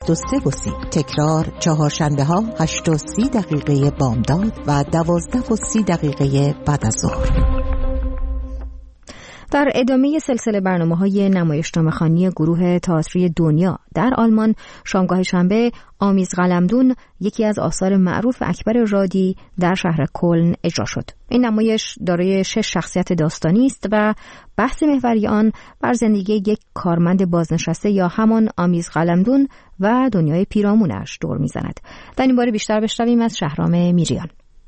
8:30 تکرار چهارشنبه‌ها 8:30 بامداد و 12:30 بعد از ظهر. در ادامه سلسله برنامه‌های نمایشنامه‌خوانی گروه تئاتری دنیا در آلمان، شامگاه شنبه آمیز قلمدون، یکی از آثار معروف اکبر رادی، در شهر کلن اجرا شد. این نمایش دارای 6 شخصیت داستانی است و بحث محوری آن بر زندگی یک کارمند بازنشسته یا همان آمیز قلمدون و دنیای پیرامونش دور می‌زند. در این باره بیشتر بشنویم از شهرام میریان.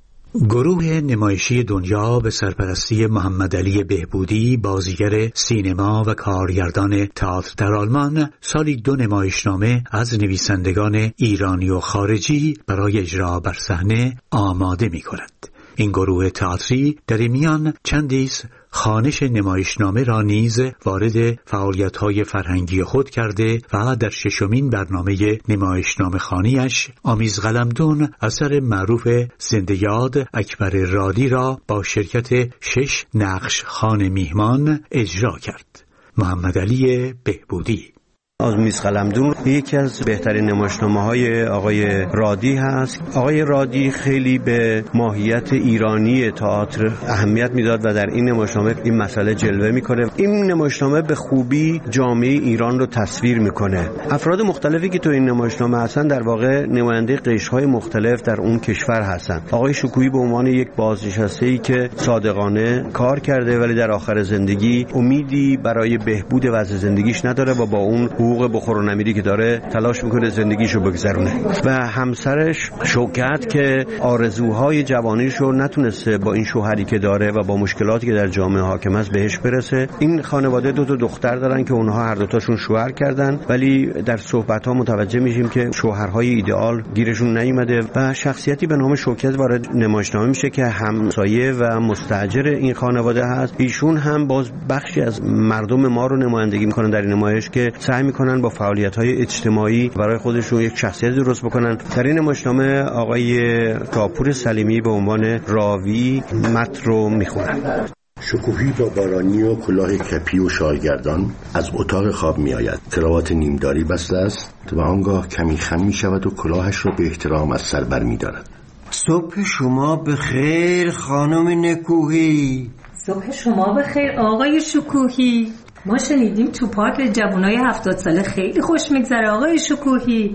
گروه نمایشی دنیا به سرپرستی محمد علی بهبودی، بازیگر سینما و کارگردان تئاتر در آلمان، سالی 2 نمایشنامه از نویسندگان ایرانی و خارجی برای اجرا بر صحنه آماده می‌کند. این گروه تئاتری در این میان چندیز خوانش نمایشنامه را نیز وارد فعالیت‌های فرهنگی خود کرده و در 6مین برنامه نمایشنامه خوانیش آمیز قلمدون اثر معروف زنده یاد اکبر رادی را با شرکت 6 نقش خوان میهمان اجرا کرد. محمد علی بهبودی. آمیز قلمدون یکی از بهترین نمایشنامه‌های آقای رادی هست. آقای رادی خیلی به ماهیت ایرانی تئاتر اهمیت میداد و در این نمایشنامه این مسئله جلوه میکنه. این نمایشنامه به خوبی جامعه ایران رو تصویر میکنه. افراد مختلفی که تو این نمایشنامه هستن در واقع نماینده قشرهای مختلف در اون کشور هستن. آقای شکوهی به عنوان یک بازنشسته‌ای که صادقانه کار کرده ولی در آخر زندگی امیدی برای بهبود وضع زندگیش نداره و با اون حقوق بخور و نمیری که داره تلاش میکنه زندگیشو بگذرونه. و همسرش شوکت که آرزوهای جوانیشو نتونسته با این شوهری که داره و با مشکلاتی که در جامعه حاکم است بهش برسه. این خانواده 2 دختر دارن که اونها هر دوتاشون شوهر کردن، ولی در صحبت‌ها متوجه میشیم که شوهرهای ایدئال گیرشون نیومده و شخصیتی به نام شوکت وارد نمایشنامه میشه که همسایه و مستاجر این خانواده هست. ایشون هم باز بخشی از مردم ما رو نمایندگی میکنن در این نمایش که سعی میکنن با فعالیت‌های اجتماعی برای خودشون یک شخصیت درست بکنن. در این نمایشنامه آقای کاپور سلیمی به عنوان راوی متن رو میخونن. شکوهی با بارانی و کلاه کپی و شالگردان از اتاق خواب می آید. کراوات نیمداری بسته است و آنگاه کمی خم می شود و کلاهش را به احترام از سر بر می دارد. صبح شما بخیر خانم نکوهی. صبح شما بخیر آقای شکوهی. ما شنیدیم تو پارک جوانای 70 ساله خیلی خوش میگذره آقای شکوهی.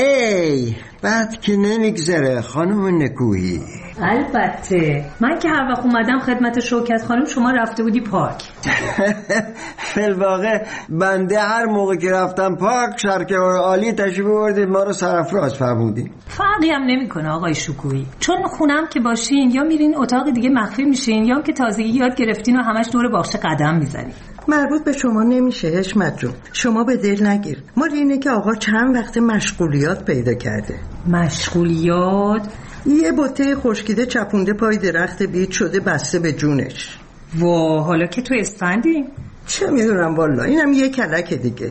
ای بعد که نمیگذره خانم نکوهی. البته من که هر وقت اومدم خدمت شوکت خانم شما رفته بودی پارک. فی‌الواقع بنده هر موقع که رفتم پارک شرکه عالی تشریف بردید ما رو سرافراز فرمودید. فرقی هم نمیکنه آقای شکوهی، چون خونم که باشین یا میرین اتاق دیگه مخفی میشین یا که تازگی یاد گرفتین و همش دور باغچه قدم میزنین. مربوط به شما نمیشه حشمت جون، شما به دل نگیر. ما اینه که آقا چند وقت مشغولیات پیدا کرده. مشغولیات؟ یه بوته خشکیده چپونده پای درخت بید شده بسته به جونش. حالا که تو اسفندی؟ چه میدونم والا، اینم یه کلک دیگه.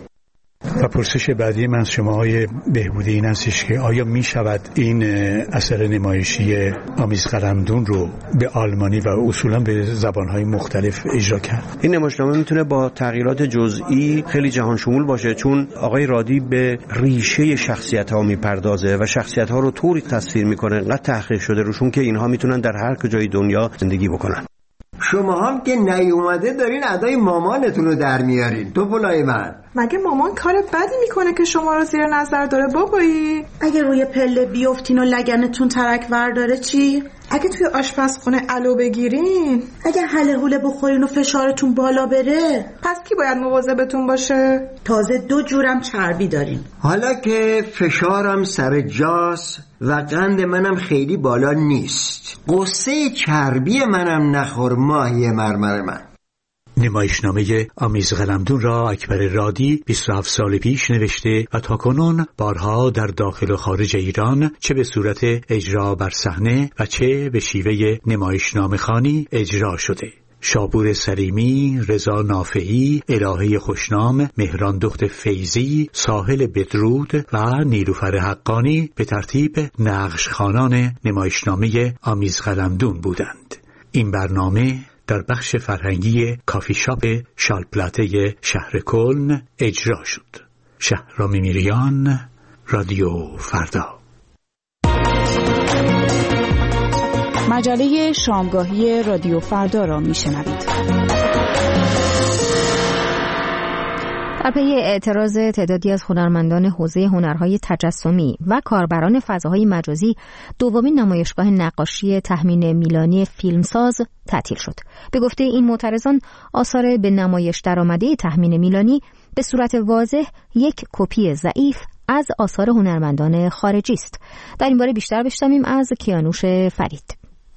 و پرسش بعدی من از شما های بهبودی این هستش که آیا می شود این اثر نمایشی آمیز قلمدون رو به آلمانی و اصولا به زبانهای مختلف اجرا کرد؟ این نمایشنامه میتونه با تغییرات جزئی خیلی جهان شمول باشه، چون آقای رادی به ریشه شخصیت‌ها میپردازه و شخصیت‌ها رو طوری تصویر میکنه انقدر تحقیق شده روشون که اینها میتونن در هر کجای دنیا زندگی بکنن. شما هم که نیومده دارین ادای مامانتون رو در میارین. تو بلای من مگه مامان کار بدی میکنه که شما رو زیر نظر داره بابایی؟ اگه روی پله بیفتین و لگنتون ترک ورداره چی؟ اگه توی آشپزخونه علو بگیرین؟ اگه هله هوله بخورین و فشارتون بالا بره؟ پس کی باید مواظبتون باشه؟ تازه 2 جورم چربی دارین. حالا که فشارم سر جاست و قند منم خیلی بالا نیست، قصه چربی منم نخور ماهی مرمر من. نمایشنامه آمیز قلمدون را اکبر رادی 27 سال پیش نوشته و تاکنون بارها در داخل و خارج ایران چه به صورت اجرا بر صحنه و چه به شیوه نمایشنامه خوانی اجرا شده. شابور سلیمی، رضا نافعی، الهه خوشنام، مهران دخت فیضی، ساحل بدرود و نیلوفر حقانی به ترتیب نقش خوانان نمایشنامه آمیز قلمدون بودند. این برنامه در بخش فرهنگی کافی شاپ شالپلاته شهر کلن اجرا شد. شهرام میریان، رادیو فردا. مجله شامگاهی رادیو فردا را میشنوید. در پی اعتراض تعدادی از هنرمندان حوزه هنرهای تجسمی و کاربران فضاهای مجازی، دومین نمایشگاه نقاشی تهمین میلانی فیلمساز تعطیل شد. به گفته این معترضان، آثار به نمایش درآمده تهمین میلانی به صورت واضح یک کپی ضعیف از آثار هنرمندان خارجی است. در این باره بیشتر بشنویم از کیانوش فرید.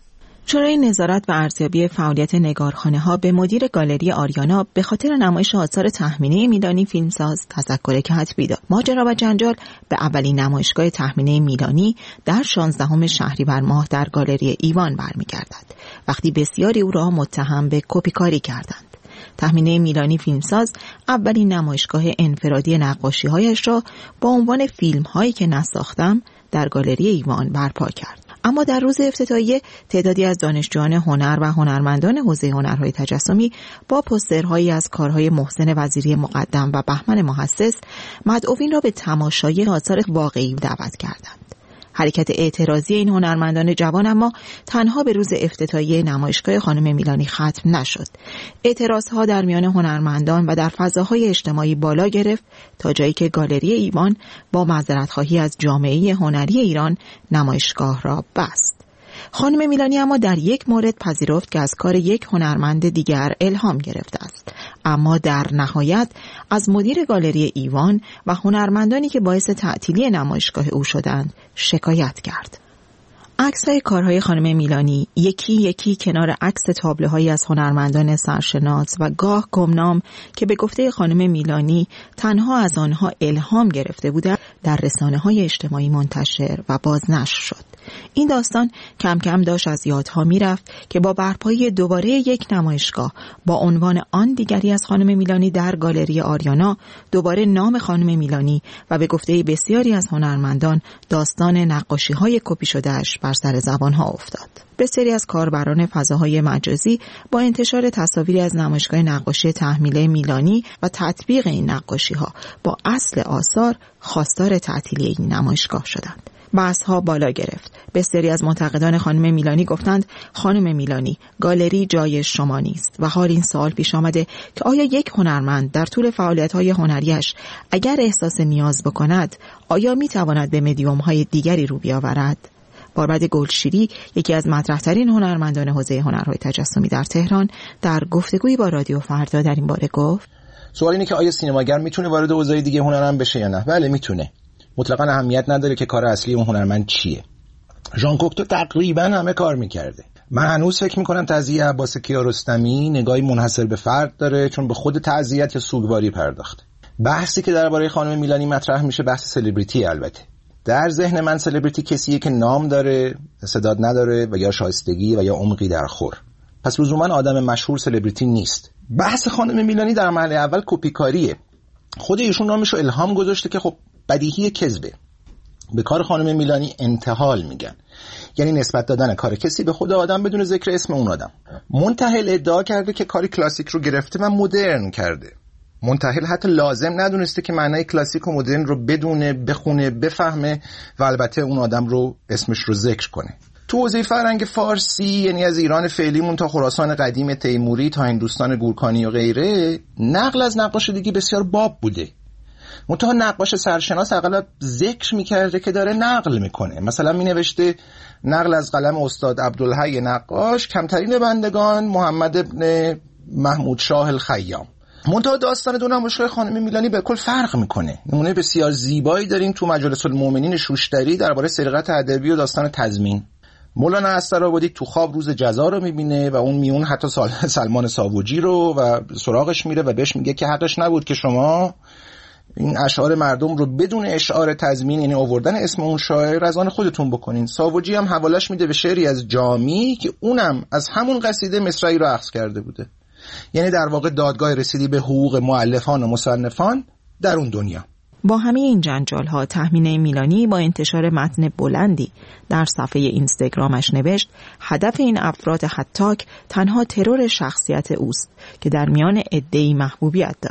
شورای نظارت و ارزیابی فعالیت نگارخانه‌ها به مدیر گالری آریانا به خاطر نمایش آثار تهمینه میلانی فیلمساز تذکر کتبی داد. ماجرا و جنجال به اولین نمایشگاه تهمینه میلانی در 16 شهریور ماه در گالری ایوان برمیگردد، وقتی بسیاری او را متهم به کپیکاری کردند. تهمینه میلانی فیلمساز اولین نمایشگاه انفرادی نقاشی‌هایش را با عنوان فیلم‌هایی که نساختم در گالری ایوان برپا کرد. اما در روز افتتاحیه تعدادی از دانشجویان هنر و هنرمندان حوزه هنرهای تجسمی با پوسترهایی از کارهای محسن وزیری مقدم و بهمن محسس مدعوین را به تماشای آثار واقعی دعوت کردند. حرکت اعتراضی این هنرمندان جوان اما تنها به روز افتتاحیه نمایشگاه خانم میلانی ختم نشد. اعتراضها در میان هنرمندان و در فضاهای اجتماعی بالا گرفت تا جایی که گالری ایوان با معذرت‌خواهی از جامعه هنری ایران نمایشگاه را بست. خانم میلانی اما در یک مورد پذیرفت که از کار یک هنرمند دیگر الهام گرفته است، اما در نهایت از مدیر گالری ایوان و هنرمندانی که باعث تعطیلی نمایشگاه او شدند شکایت کرد. عکس‌های کارهای خانم میلانی یکی یکی کنار عکس تابلوهایی از هنرمندان سرشناس و گاه گمنام که به گفته خانم میلانی تنها از آنها الهام گرفته بودند در رسانه‌های اجتماعی منتشر و بازنشر شد. این داستان کم کم داشت از یادها میرفت که با برپایی دوباره یک نمایشگاه با عنوان آن دیگری از خانم میلانی در گالری آریانا، دوباره نام خانم میلانی و به گفته بسیاری از هنرمندان داستان نقاشی‌های کپی شده‌اش بر سر زبانها افتاد. بسیاری از کاربران فضاهای مجازی با انتشار تصاویری از نمایشگاه نقاشی تهمینه میلانی و تطبیق این نقاشی‌ها با اصل آثار خواستار تعطیلی این نمایشگاه شدند. بحث‌ها بالا گرفت. بسیاری از منتقدان خانم میلانی گفتند خانم میلانی، گالری جای شما نیست و حال این سوال پیش آمده که آیا یک هنرمند در طول فعالیت‌های هنریش اگر احساس نیاز بکند آیا می‌تواند به مدیوم‌های دیگری رو بیاورد؟ باربد گلشیری، یکی از مطرح‌ترین هنرمندان حوزه هنرهای تجسمی در تهران، در گفتگویی با رادیو فردا در این باره گفت: سوال اینه که آیا سینماگر میتونه وارد حوزه دیگه هنرم بشه یا نه؟ بله میتونه. مطلقاً اهمیت نداره که کار اصلی اون هنرمند چیه. ژان کوکتو تقریباً همه کار میکرده. من هنوز فکر میکنم تعزیه عباس کیارستمی نگاهی منحصر به فرد داره، چون به خود تعزیت یا سوگواری پرداخته. بحثی که درباره خانم میلانی مطرح میشه بحث سلبریتی. البته در ذهن من سلبریتی کسیه که نام داره، استعداد نداره و یا شایستگی و یا عمقی در خور. پس لزوما آدم مشهور سلبریتی نیست. بحث خانم میلانی در مرحله اول کپیکاریه. خود ایشون نامشو الهام گذاشته که خب بدیهی کذبه. به کار خانم میلانی انتحال میگن، یعنی نسبت دادن کار کسی به خود آدم بدون ذکر اسم اون آدم. منتحل ادعا کرده که کاری کلاسیک رو گرفته و مدرن کرده. منتحل حتی لازم ندونسته که معنای کلاسیک و مدرن رو بدونه، بخونه، بفهمه و البته اون آدم رو اسمش رو ذکر کنه. تو حوزه فرهنگ فارسی، یعنی از ایران فعلیمون تا خراسان قدیم تیموری تا هندوستان گورکانی و غیره، نقل از نقاش دیگه بسیار باب بوده. منتها نقاش سرشناس اغلب ذکر میکرده که داره نقل میکنه. مثلا مینوشته نقل از قلم استاد عبدالحی نقاش، کمترین بندگان محمد ابن محمود شاه الخیام. منتها داستان دو نمایشگاه خانم میلانی به کل فرق میکنه. نمونه بسیار زیبایی داریم تو مجالس المؤمنین شوشتری درباره سرقت ادبی و داستان تضمین. مولانا استرآبادی تو خواب روز جزا رو میبینه و اون میون حتی سلمان ساوجی رو و سراغش میره و بهش میگه که حقش نبود که شما این اشعار مردم رو بدون اشعار تضمین، یعنی آوردن اسم اون شاعر، از آن خودتون بکنین. ساوجی هم حوالش میده به شعری از جامی که اونم از همون قصیده مصرعی رو اخذ کرده بوده. یعنی در واقع دادگاه رسیدی به حقوق مؤلفان و مصنفان در اون دنیا. با همه این جنجال‌ها تهمینه میلانی با انتشار متن بلندی در صفحه اینستاگرامش نوشت هدف این افراد هتاک تنها ترور شخصیت اوست که در میان عده‌ای محبوبیت دارد.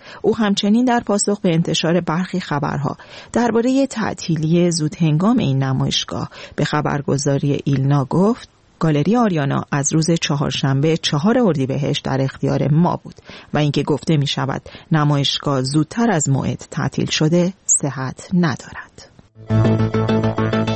او همچنین در پاسخ به انتشار برخی خبرها درباره تعطیلی زودهنگام این نمایشگاه به خبرگزاری ایلنا گفت: گالری آریانا از روز چهارشنبه 4 اردیبهشت در اختیار ما بود و اینکه گفته می شود نمایشگاه زودتر از موعد تعطیل شده صحت ندارد.